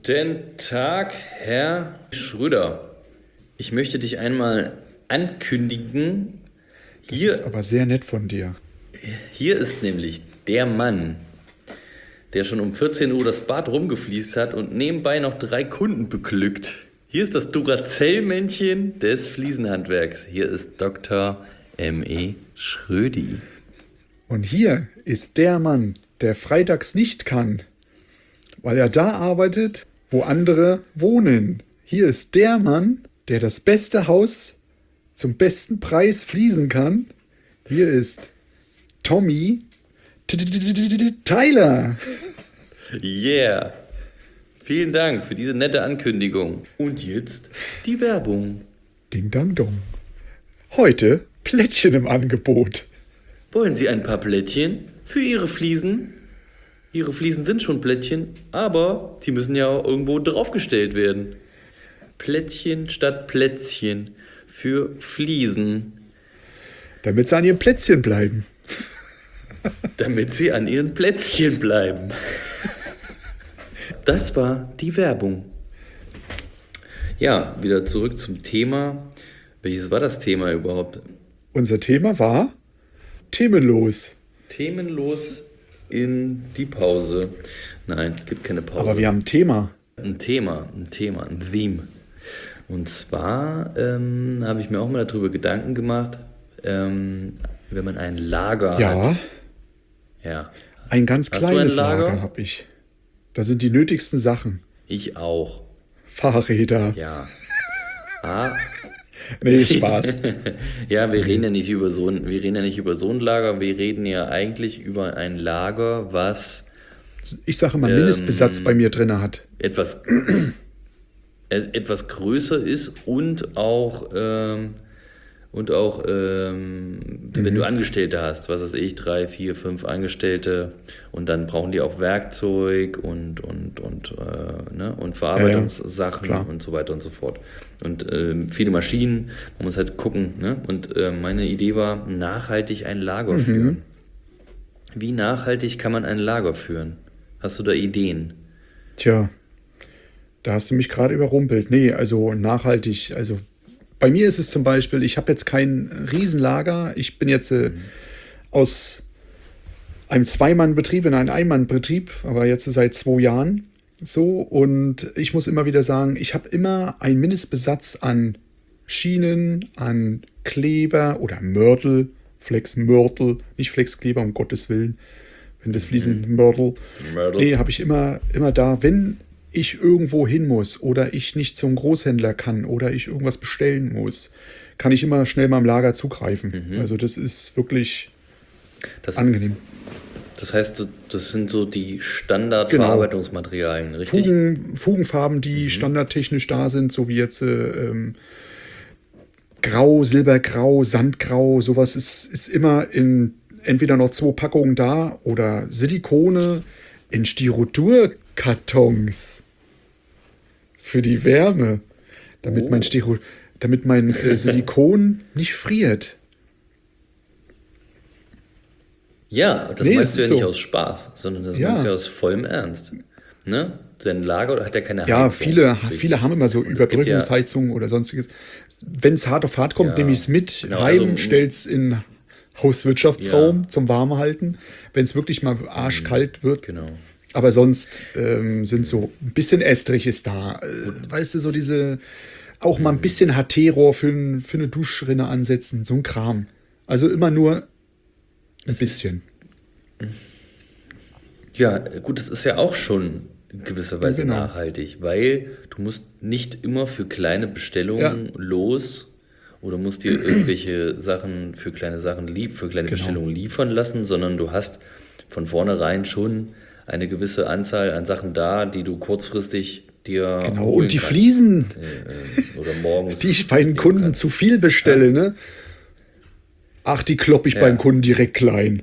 Guten Tag, Herr Schröder. Ich möchte dich einmal ankündigen. Das ist aber sehr nett von dir. Hier ist nämlich der Mann, der schon um 14 Uhr das Bad rumgefließt hat und nebenbei noch 3 Kunden beglückt. Hier ist das Duracell-Männchen des Fliesenhandwerks. Hier ist Dr. M.E. Schrödi. Und hier ist der Mann, der freitags nicht kann, weil er da arbeitet, wo andere wohnen. Hier ist der Mann, der das beste Haus zum besten Preis fließen kann. Hier ist Tommy Tyler. Yeah. Vielen Dank für diese nette Ankündigung. Und jetzt die Werbung. Ding dang dong. Heute Plättchen im Angebot. Wollen Sie ein paar Plättchen für Ihre Fliesen? Ihre Fliesen sind schon Plättchen, aber sie müssen ja auch irgendwo draufgestellt werden. Plättchen statt Plätzchen für Fliesen. Damit sie an ihrem Plätzchen bleiben. Damit sie an ihren Plätzchen bleiben. Das war die Werbung. Ja, wieder zurück zum Thema. Welches war das Thema überhaupt? Unser Thema war themenlos. Themenlos in die Pause. Nein, es gibt keine Pause. Aber wir haben ein Thema. Ein Thema, ein Theme. Und zwar habe ich mir auch mal darüber Gedanken gemacht, wenn man ein Lager hat. Ja. Ein ganz Hast du kleines ein Lager? Lager habe ich. Da sind die nötigsten Sachen. Ich auch. Fahrräder. Ja. Nee, Spaß. Ja, wir reden ja nicht über so ein Lager, wir reden ja eigentlich über ein Lager, was Ich sage mal, Mindestbesatz bei mir drin hat. etwas größer ist und auch wenn du Angestellte hast, was weiß ich, 3, 4, 5 Angestellte und dann brauchen die auch Werkzeug und Verarbeitungssachen und so weiter und so fort. Und viele Maschinen, man muss halt gucken. Ne? Und meine Idee war, nachhaltig ein Lager führen. Wie nachhaltig kann man ein Lager führen? Hast du da Ideen? Tja, da hast du mich gerade überrumpelt. Nee, also nachhaltig, also bei mir ist es zum Beispiel, ich habe jetzt kein Riesenlager. Ich bin jetzt aus einem Zwei-Mann-Betrieb in einen Ein-Mann-Betrieb, aber jetzt seit 2 Jahren so. Und ich muss immer wieder sagen, ich habe immer einen Mindestbesatz an Schienen, an Kleber oder Mörtel, Flexmörtel, nicht Flexkleber, um Gottes Willen, wenn das Fliesenmörtel. Nee, habe ich immer da, wenn ich irgendwo hin muss oder ich nicht zum Großhändler kann oder ich irgendwas bestellen muss, kann ich immer schnell mal im Lager zugreifen. Also das ist wirklich angenehm. Das heißt, das sind so die Standardverarbeitungsmaterialien, richtig? Fugenfarben, die standardtechnisch da sind, so wie jetzt Grau, Silbergrau, Sandgrau, sowas ist immer in entweder noch 2 Packungen da oder Silikone in Styrodur-Kartons für die Wärme, damit mein Silikon nicht friert. Ja, das meinst du ja nicht aus Spaß, sondern das meinst du ja aus vollem Ernst. Ne? Dein Lager hat ja keine Heizung. Ja, viele haben immer so Überbrückungsheizungen oder sonstiges. Wenn es hart auf hart kommt, nehme ich es mit heim, stell's in Hauswirtschaftsraum zum Warmhalten, wenn es wirklich mal arschkalt wird. Genau. Aber sonst sind so ein bisschen Estrich ist da. Weißt du, so diese, auch mal ein bisschen HT-Rohr für eine Duschrinne ansetzen, so ein Kram. Also immer nur ein bisschen. Ja, gut, das ist ja auch schon in gewisser Weise nachhaltig, weil du musst nicht immer für kleine Bestellungen los oder musst dir irgendwelche Sachen für kleine Bestellungen liefern lassen, sondern du hast von vornherein schon eine gewisse Anzahl an Sachen da, die du kurzfristig dir holen und die kannst. Fliesen, oder morgens, die ich bei den Kunden zu viel bestelle, ne? Ach, die klopp ich beim Kunden direkt klein.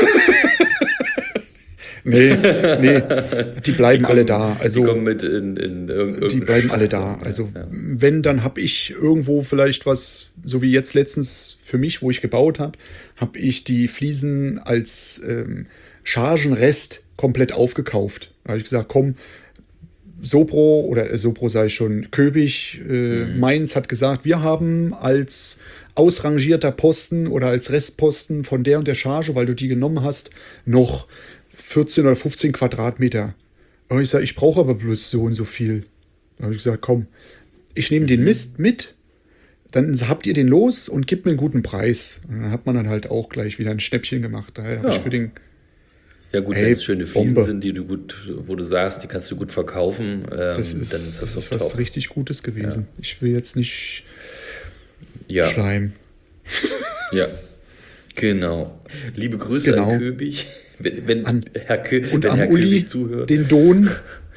Nee, die bleiben alle da. Also, die kommen mit in die bleiben alle da. Also wenn, dann habe ich irgendwo vielleicht was, so wie jetzt letztens für mich, wo ich gebaut habe, habe ich die Fliesen als Chargenrest komplett aufgekauft. Da habe ich gesagt, komm, Sopro oder Sopro sei schon, Köbig, Mainz hat gesagt, wir haben als ausrangierter Posten oder als Restposten von der und der Charge, weil du die genommen hast, noch 14 oder 15 Quadratmeter. Und ich sage, ich brauche aber bloß so und so viel. Da habe ich gesagt, komm, ich nehme den Mist mit, dann habt ihr den los und gebt mir einen guten Preis. Und dann hat man dann halt auch gleich wieder ein Schnäppchen gemacht. Daher habe ich für den... Ja gut, wenn es schöne Fliesen sind, die du gut, wo du sagst, die kannst du gut verkaufen, dann ist das doch was top. richtig Gutes gewesen. Ja. Ich will jetzt nicht schleimen. Ja, genau. Liebe Grüße an Köbig, wenn Herr Köbig zuhört. Den Don.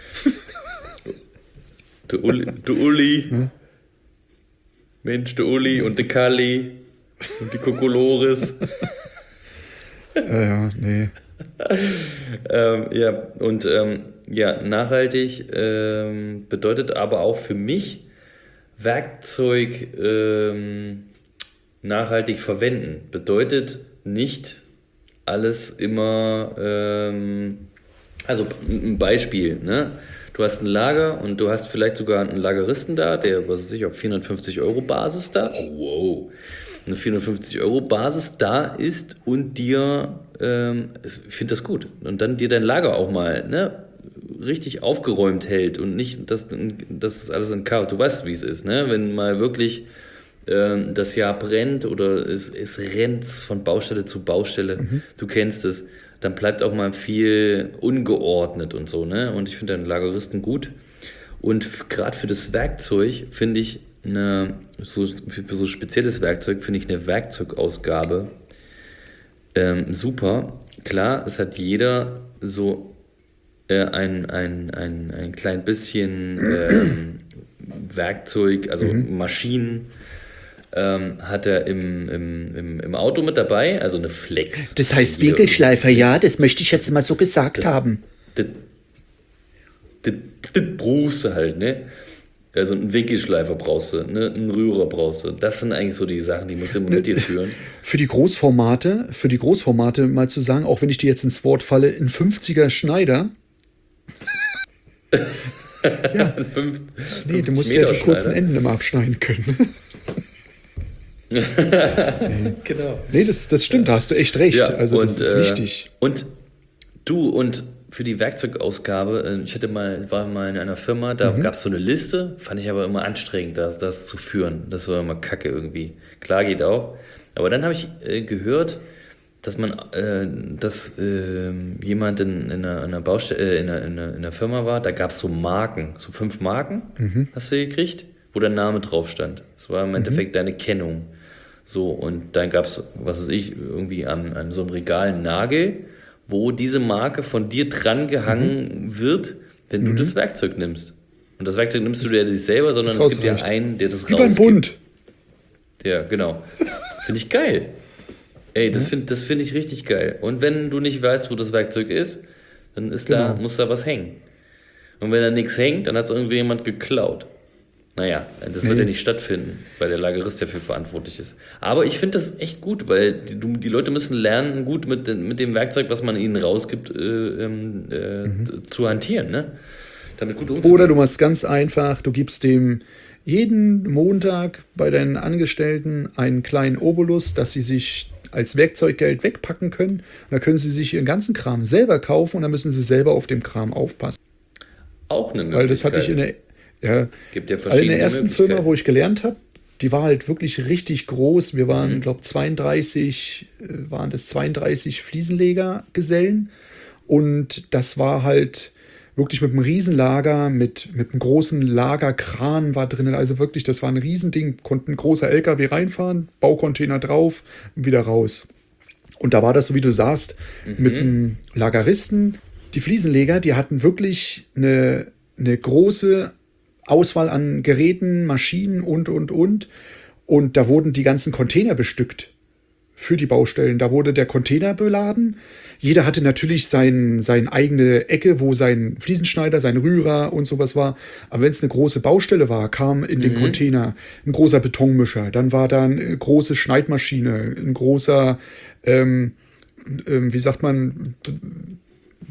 Der Uli. Hm? Mensch, der Uli und der Kalli und die Kokolores. Nee. Nachhaltig bedeutet aber auch für mich Werkzeug nachhaltig verwenden. Bedeutet nicht alles immer, also ein Beispiel, ne? Du hast ein Lager und du hast vielleicht sogar einen Lageristen da, der, was weiß ich, auf 450 € Basis da, eine 450 € Basis da ist und dir, ich finde das gut, und dann dir dein Lager auch mal, ne, richtig aufgeräumt hält und nicht, das ist alles in Chaos. Du weißt, wie es ist, ne? Wenn mal wirklich das Jahr brennt oder es rennt von Baustelle zu Baustelle, du kennst es, dann bleibt auch mal viel ungeordnet und so, ne? Und ich finde einen Lageristen gut. Und gerade für das Werkzeug finde ich für so spezielles Werkzeug finde ich eine Werkzeugausgabe super. Klar, es hat jeder so ein klein bisschen Werkzeug, also Maschinen, hat er im Auto mit dabei, also eine Flex. Das heißt Winkelschleifer, ja, das möchte ich jetzt mal so gesagt haben. Das brauchst du halt, ne? Also einen Winkelschleifer brauchst du, ne? Einen Rührer brauchst du. Das sind eigentlich so die Sachen, die musst du immer mit dir führen. Für die Großformate mal zu sagen, auch wenn ich dir jetzt ins Wort falle, ein 50er Schneider. Ja. Du musst ja die kurzen Enden immer abschneiden können. Genau. Nee, das stimmt, da hast du echt recht. Ja, also das ist wichtig. Und für die Werkzeugausgabe, war mal in einer Firma, da gab es so eine Liste, fand ich aber immer anstrengend, das zu führen. Das war immer kacke irgendwie. Klar geht auch. Aber dann habe ich gehört, dass jemand in einer Baustelle, in einer Firma war, da gab es so Marken, so 5 Marken, hast du gekriegt, wo der Name drauf stand. Das war im Endeffekt deine Kennung. So, und dann gab es, was weiß ich, irgendwie an so einem Regal einen Nagel, wo diese Marke von dir dran gehangen wird, wenn du das Werkzeug nimmst. Und das Werkzeug nimmst du dir nicht selber, sondern es gibt ja einen, der das rausgibt. Wie beim Bund. Ja, genau. Finde ich geil. Ey, das find ich richtig geil. Und wenn du nicht weißt, wo das Werkzeug ist, dann muss da was hängen. Und wenn da nichts hängt, dann hat es irgendwie jemand geklaut. Naja, das wird ja nicht stattfinden, weil der Lagerist dafür verantwortlich ist. Aber ich finde das echt gut, weil die Leute müssen lernen, gut mit dem Werkzeug, was man ihnen rausgibt, zu hantieren, ne? Damit gut umzugehen. Oder du machst ganz einfach, du gibst dem jeden Montag bei deinen Angestellten einen kleinen Obolus, dass sie sich als Werkzeuggeld wegpacken können. Und dann können sie sich ihren ganzen Kram selber kaufen und dann müssen sie selber auf dem Kram aufpassen. Auch eine Möglichkeit. Weil das hatte ich Gibt ja also in der ersten Firma, wo ich gelernt habe, die war halt wirklich richtig groß. Wir waren, glaube ich, 32 Fliesenlegergesellen. Und das war halt wirklich mit einem Riesenlager, mit einem großen Lagerkran war drinnen. Also wirklich, das war ein Riesending. Konnte ein großer LKW reinfahren, Baucontainer drauf und wieder raus. Und da war das, so wie du sagst, mit einem Lageristen. Die Fliesenleger, die hatten wirklich eine große Auswahl an Geräten, Maschinen und. Und da wurden die ganzen Container bestückt für die Baustellen. Da wurde der Container beladen. Jeder hatte natürlich seine eigene Ecke, wo sein Fliesenschneider, sein Rührer und sowas war. Aber wenn es eine große Baustelle war, kam in den Container ein großer Betonmischer. Dann war da eine große Schneidmaschine, ein großer, wie sagt man,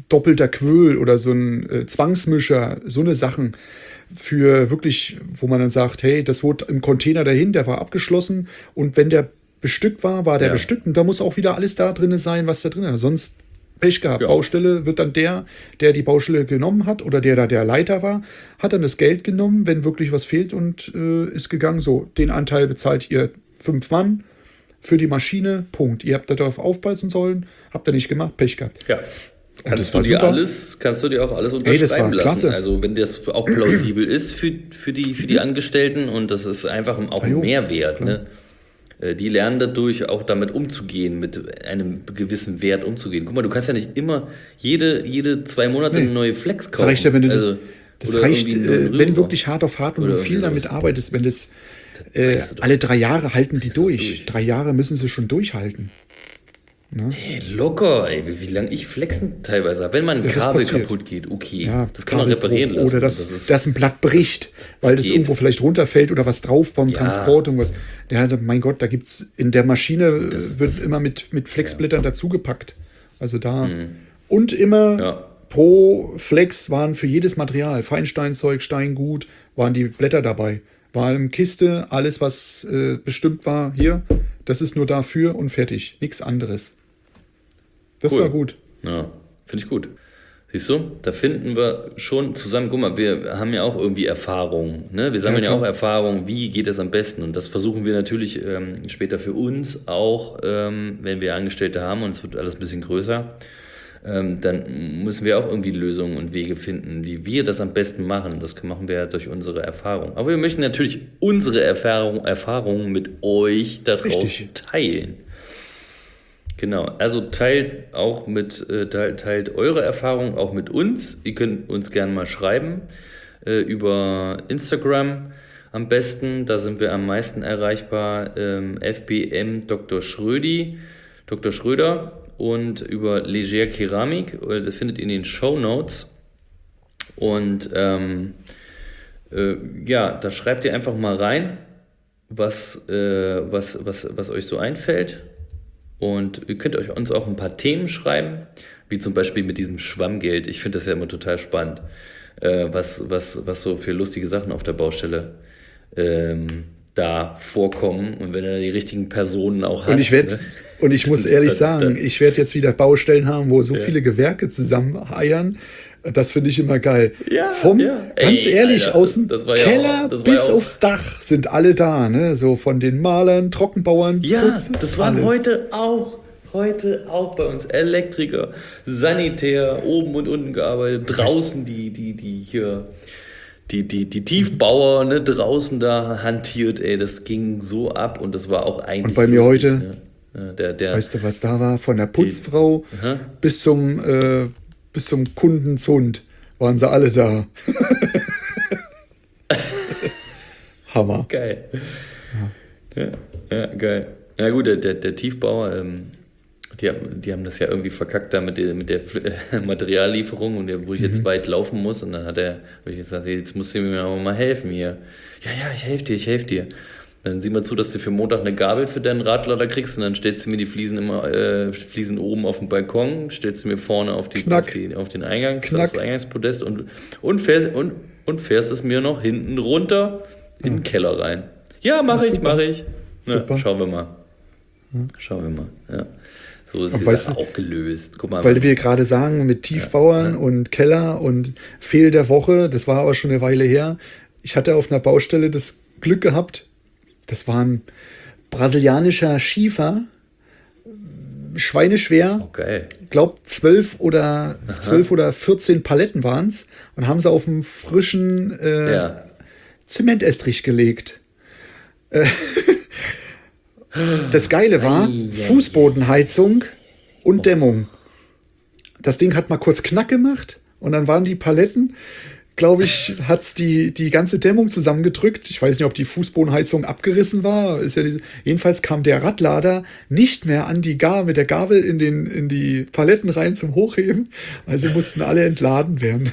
doppelter Quöl oder so ein Zwangsmischer, so eine Sachen für wirklich, wo man dann sagt, hey, das wurde im Container dahin, der war abgeschlossen und wenn der bestückt war, war der bestückt und da muss auch wieder alles da drin sein, was da drin ist. Sonst Pech gehabt. Ja. Baustelle wird dann der die Baustelle genommen hat oder der da der Leiter war, hat dann das Geld genommen, wenn wirklich was fehlt und ist gegangen. So, den Anteil bezahlt ihr 5 Mann für die Maschine, Punkt. Ihr habt darauf aufpassen sollen, habt ihr nicht gemacht, Pech gehabt. Ja. Kannst du dir auch alles unterschreiben das war lassen. Klasse. Also wenn das auch plausibel ist für die Angestellten und das ist einfach auch ein Mehrwert. Ne? Die lernen dadurch auch damit umzugehen, mit einem gewissen Wert umzugehen. Guck mal, du kannst ja nicht immer jede 2 Monate eine neue Flex kaufen. Das reicht ja, wenn du das reicht, wenn wirklich hart auf hart und du viel damit arbeitest, wenn das alle 3 Jahre halten die durch. 3 Jahre müssen sie schon durchhalten. Ne? Hey, locker, ey, wie lange ich flexen teilweise habe. Wenn mal ein Kabel kaputt geht, okay, ja, das kann man reparieren lassen. Oder dass ein Blatt bricht, weil das irgendwo vielleicht runterfällt oder was drauf beim Transport. Irgendwas. Ja, mein Gott, da gibt's in der Maschine wird immer mit Flexblättern dazugepackt. Also da. Und immer pro Flex waren für jedes Material, Feinsteinzeug, Steingut, waren die Blätter dabei. War in Kiste, alles was bestimmt war, hier, das ist nur dafür und fertig, nichts anderes. Das war gut. Ja, finde ich gut. Siehst du, da finden wir schon zusammen, guck mal, wir haben ja auch irgendwie Erfahrung, ne? Wir sammeln ja auch Erfahrung, wie geht es am besten und das versuchen wir natürlich später für uns auch, wenn wir Angestellte haben und es wird alles ein bisschen größer, dann müssen wir auch irgendwie Lösungen und Wege finden, wie wir das am besten machen. Das machen wir ja durch unsere Erfahrung. Aber wir möchten natürlich unsere Erfahrungen mit euch da draußen teilen. Genau, also teilt eure Erfahrungen auch mit uns. Ihr könnt uns gerne mal schreiben über Instagram am besten. Da sind wir am meisten erreichbar. FBM Dr. Schröder und über Leger Keramik. Das findet ihr in den Shownotes. Und da schreibt ihr einfach mal rein, was euch so einfällt. Und ihr könnt uns auch ein paar Themen schreiben, wie zum Beispiel mit diesem Schwammgeld. Ich finde das ja immer total spannend, was so für lustige Sachen auf der Baustelle da vorkommen. Und wenn du die richtigen Personen auch hast. Und ich muss ehrlich sagen, ich werde jetzt wieder Baustellen haben, wo so viele Gewerke zusammen eiern. Das finde ich immer geil. Ganz ehrlich, Alter, aus dem Keller bis aufs Dach sind alle da, ne? So von den Malern, Trockenbauern. Ja, das waren alles. Heute auch bei uns Elektriker, Sanitär, oben und unten gearbeitet, draußen die Tiefbauer, ne, draußen da hantiert, ey, das ging so ab und das war auch eigentlich. Und bei mir lustig, heute, ne? Weißt du, was da war? Von der Putzfrau bis zum Kundenzund waren sie alle da. Hammer. Geil. Ja, geil. Ja gut, der Tiefbauer, die haben das ja irgendwie verkackt da mit der Materiallieferung und wo ich jetzt weit laufen muss und dann habe ich gesagt, jetzt musst du mir mal helfen hier. Ja, ich helfe dir. Dann sieh mal zu, dass du für Montag eine Gabel für deinen Radlader kriegst und dann stellst du mir die Fliesen Fliesen oben auf den Balkon, stellst du mir vorne auf den Eingangspodest und fährst es mir noch hinten runter in den Keller rein. Ja, mach ich. Super. Schauen wir mal. Ja. So ist das auch gelöst. Guck mal, weil wir gerade sagen, mit Tiefbauern und Keller und Fehl der Woche, das war aber schon eine Weile her. Ich hatte auf einer Baustelle das Glück gehabt, das war ein brasilianischer Schiefer, schweineschwer. Okay. Ich glaube 12 oder 14 Paletten waren es und haben sie auf einen frischen Zementestrich gelegt. Das Geile war, Fußbodenheizung und Dämmung. Das Ding hat mal kurz Knack gemacht und dann waren die Paletten, glaube ich, hat es die ganze Dämmung zusammengedrückt. Ich weiß nicht, ob die Fußbodenheizung abgerissen war. Jedenfalls kam der Radlader nicht mehr an mit der Gabel in die Paletten rein zum Hochheben. Also mussten alle entladen werden.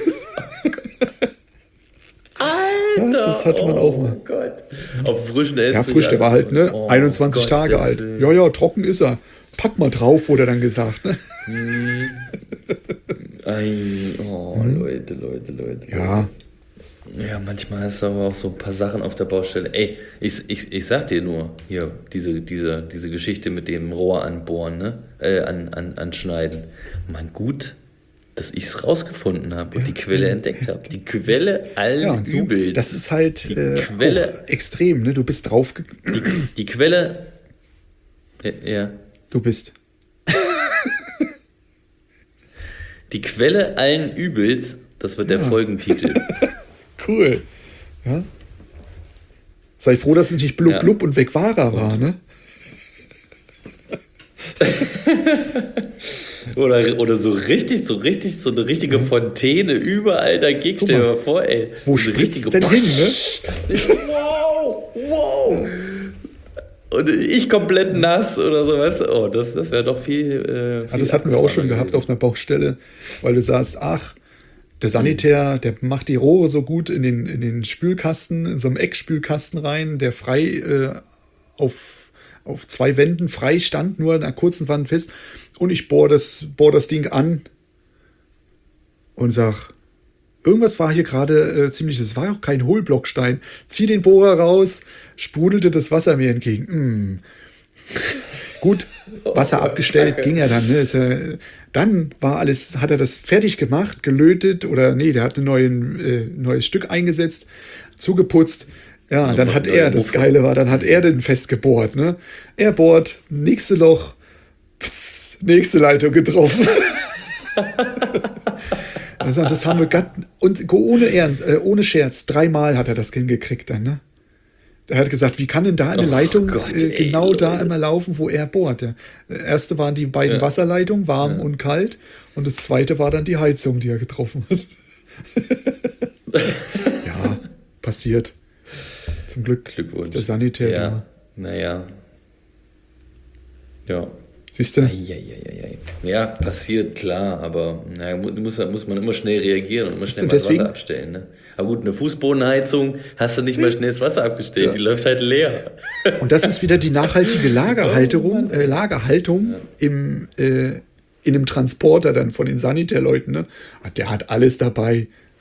Alter, das hatte man auch mal. Gott. Auf frischen Essen. Ja, frisch, der war halt 21 Tage alt. Ja, trocken ist er. Pack mal drauf, wurde dann gesagt. Ne? Leute. Ja. Ja, manchmal hast du aber auch so ein paar Sachen auf der Baustelle. Ey, ich sag dir nur, hier, diese Geschichte mit dem Rohr anbohren, ne? Anschneiden. Mann, gut, dass ich es rausgefunden habe und die Quelle entdeckt habe. Die Quelle allen Übels. Das ist halt Quelle, extrem, ne? Du bist drauf. Die Quelle. Ja. Du bist. Die Quelle allen Übels, das wird der Folgentitel. Cool. Ja. Sei froh, dass es nicht blub blub und Wegwahrer war, ne? oder so eine richtige Fontäne überall dagegen. Stell dir mal vor, ey. Wo so spritzt denn hin, ne? Wow. Und ich komplett nass oder so, weißt du? Oh, das wäre doch viel das hatten wir auch schon gehabt auf einer Baustelle, weil du sagst, der Sanitär, der macht die Rohre so gut in den Spülkasten, in so einem Eckspülkasten rein, der frei auf 2 Wänden frei stand, nur an einer kurzen Wand fest. Und ich bohr das Ding an und sag, irgendwas war hier gerade ziemlich, es war auch kein Hohlblockstein. Zieh den Bohrer raus, sprudelte das Wasser mir entgegen. Gut, Wasser abgestellt, ging er dann. Ne? Dann hat er das fertig gemacht, gelötet der hat ein neues Stück eingesetzt, zugeputzt. Ja, dann hat er, das Geile war, dann hat er den festgebohrt. Ne? Er bohrt, nächste Loch, nächste Leitung getroffen. Also, das haben wir und ohne Scherz, 3-mal hat er das hingekriegt dann, ne? Er hat gesagt, wie kann denn da eine Leitung genau da immer laufen, wo er bohrt? Der erste waren die beiden Wasserleitungen, warm und kalt, und das zweite war dann die Heizung, die er getroffen hat. Ja, passiert. Zum Glück ist der Sanitär da. Naja. Ja. Siehst du? Ja, passiert, klar, aber muss man immer schnell reagieren und immer schnell mal das Wasser abstellen. Ne? Aber gut, eine Fußbodenheizung hast du nicht mal schnell das Wasser abgestellt, die läuft halt leer. Und das ist wieder die nachhaltige Lagerhaltung in einem Transporter dann von den Sanitärleuten. Ne? Der hat alles dabei.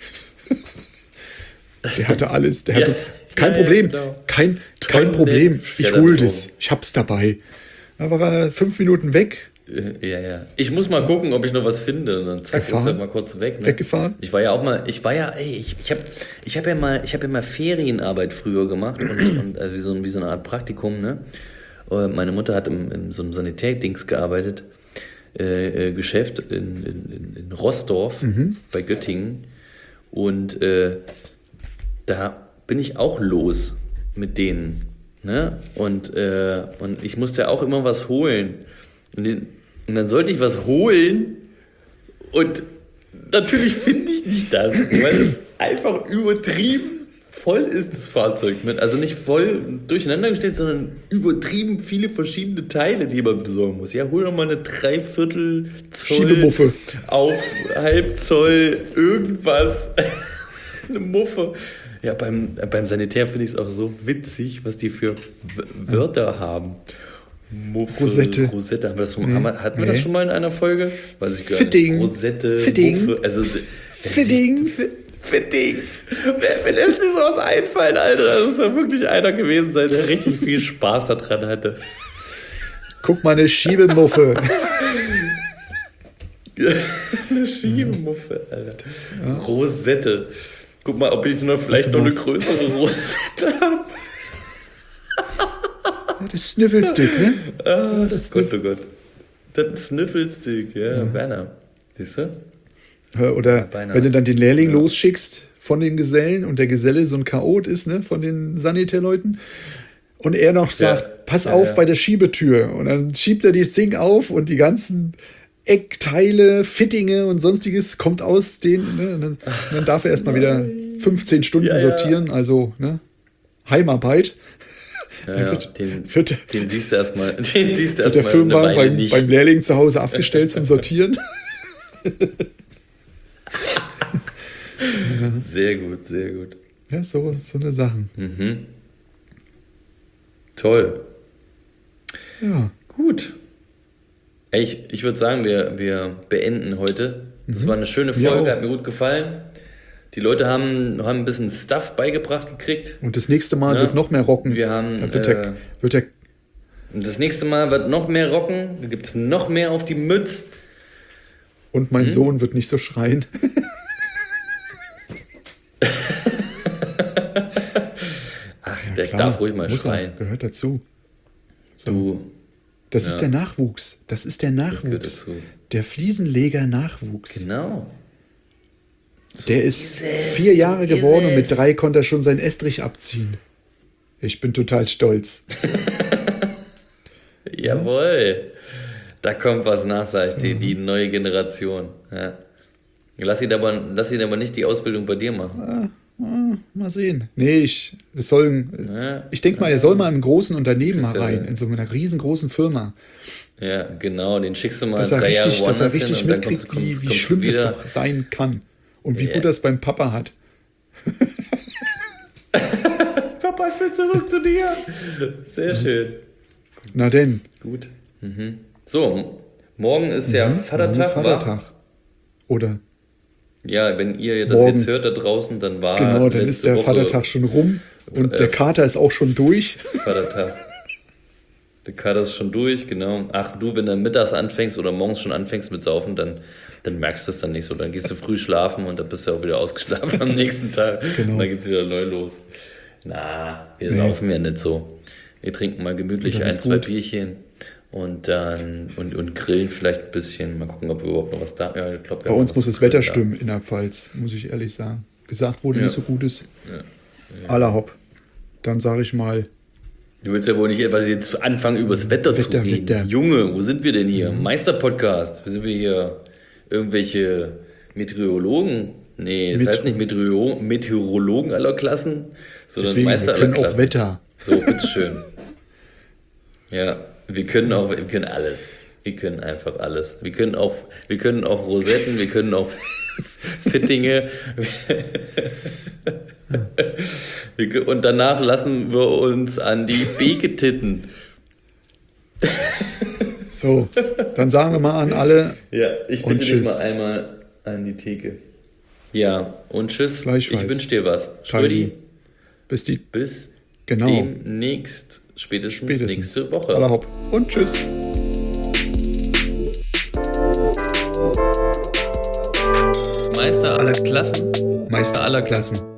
Der hatte alles. Kein Problem. Genau. Kein Problem. Ich hole das. Ich hab's dabei. Da war er 5 Minuten weg. Ja. Ich muss mal gucken, ob ich noch was finde. Und dann zack, ist er mal kurz weg. Ne? Weggefahren? Ich habe ja mal Ferienarbeit früher gemacht und wie so eine Art Praktikum. Ne? Meine Mutter hat in so einem Sanitärdings gearbeitet, Geschäft in Rossdorf bei Göttingen. Und da bin ich auch los mit denen. Ne? Und ich musste ja auch immer was holen. Und dann sollte ich was holen und natürlich finde ich nicht das, weil es einfach übertrieben voll ist, das Fahrzeug mit. Also nicht voll durcheinander gestellt, sondern übertrieben viele verschiedene Teile, die man besorgen muss. Ja, hol doch mal eine 3/4 Zoll Schiebemuffe auf halb Zoll irgendwas. Eine Muffe. Ja, beim Sanitär finde ich es auch so witzig, was die für Wörter haben. Muffe, Rosette. Hatten wir das schon mal in einer Folge? Weiß ich gar Fitting. nicht. Rosette, Fitting. Muffe. Also, Fitting. Fitting. Wer lässt dir sowas einfallen, Alter? Das muss ja wirklich einer gewesen sein, der richtig viel Spaß daran hatte. Guck mal, eine Schiebemuffe. Eine Schiebemuffe, Alter. Ja. Rosette. Guck mal, ob ich vielleicht noch eine größere Rosette habe. Das Sniffelstick, ne? Oh Gott. Das Sniffelstick, ja. Werner. Siehst du? Oder wenn du dann den Lehrling losschickst von dem Gesellen und der Geselle so ein Chaot ist, ne, von den Sanitärleuten, und er noch sagt, pass auf bei der Schiebetür. Und dann schiebt er dieses Ding auf und die ganzen Eckteile, Fittinge und sonstiges kommt aus den, ne, und dann darf er erstmal wieder 15 Stunden sortieren, also ne, Heimarbeit. Den siehst du erstmal. Der Firmenwagen beim Lehrling zu Hause abgestellt zum Sortieren. Sehr gut. Ja, so eine Sachen. Mhm. Toll. Ja. Gut. Ich würde sagen, wir beenden heute Das war eine schöne Folge, hat mir gut gefallen. Die Leute haben ein bisschen Stuff beigebracht gekriegt. Und das nächste Mal wird noch mehr rocken. Wir haben, und das nächste Mal wird noch mehr rocken. Da gibt es noch mehr auf die Mütze. Und mein Sohn wird nicht so schreien. Ach, ja, der darf ruhig mal schreien. Gehört dazu. So. Das ist der Nachwuchs. Das ist der Nachwuchs. Der Fliesenleger-Nachwuchs. Genau. So der ist 4 Jahre geworden und mit 3 konnte er schon seinen Estrich abziehen. Ich bin total stolz. Jawohl. Da kommt was nach, sag ich dir, die neue Generation. Ja. Lass ihn aber nicht die Ausbildung bei dir machen. Mal sehen. Nee, ich denke mal, er soll mal im großen Unternehmen mal rein, in so einer riesengroßen Firma. Ja, genau, den schickst du mal dass 3 Jahre dass er richtig hin mitkriegt, wie schlimm das doch sein kann. Und wie gut das beim Papa hat. Papa, ich will zurück zu dir. Sehr schön. Na denn. Gut. So, morgen ist ja Vatertag. Morgen ist Vatertag. Oder? Ja, wenn ihr das morgen jetzt hört da draußen, dann war genau, dann ist der Vatertag schon rum und der Kater ist auch schon durch. Vatertag. Der Kater ist schon durch, genau. Ach du, wenn du mittags anfängst oder morgens schon anfängst mit Saufen, dann merkst du es dann nicht so. Dann gehst du früh schlafen und dann bist du auch wieder ausgeschlafen am nächsten Tag. Genau. Und dann geht es wieder neu los. Na, wir saufen ja nicht so. Wir trinken mal gemütlich 1-2 Bierchen und dann und grillen vielleicht ein bisschen. Mal gucken, ob wir überhaupt noch was da haben. Ja, ich glaub, bei uns muss das Wetter stimmen in der Pfalz, muss ich ehrlich sagen. Gesagt wurde, nicht so gut ist. Ja. Aller hopp. Dann sage ich mal. Du willst ja wohl nicht etwas jetzt anfangen, über das Wetter zu reden. Wetter. Junge, wo sind wir denn hier? Meister-Podcast. Sind wir hier irgendwelche Meteorologen? Nee, es heißt nicht Meteorologen aller Klassen, sondern deswegen, Meister aller Klassen. Wir können auch Wetter. So, bitteschön. Ja, wir können alles. Wir können einfach alles. Wir können auch Rosetten, wir können auch Fittinge. Und danach lassen wir uns an die Beeke titten. So, dann sagen wir mal an alle. Ja, ich bitte dich mal einmal an die Theke. Ja, und tschüss. Ich wünsche dir was. Schrödi. Bis demnächst, spätestens nächste Woche. Aller hopp. Und tschüss. Meister aller Klassen. Meister aller Klassen.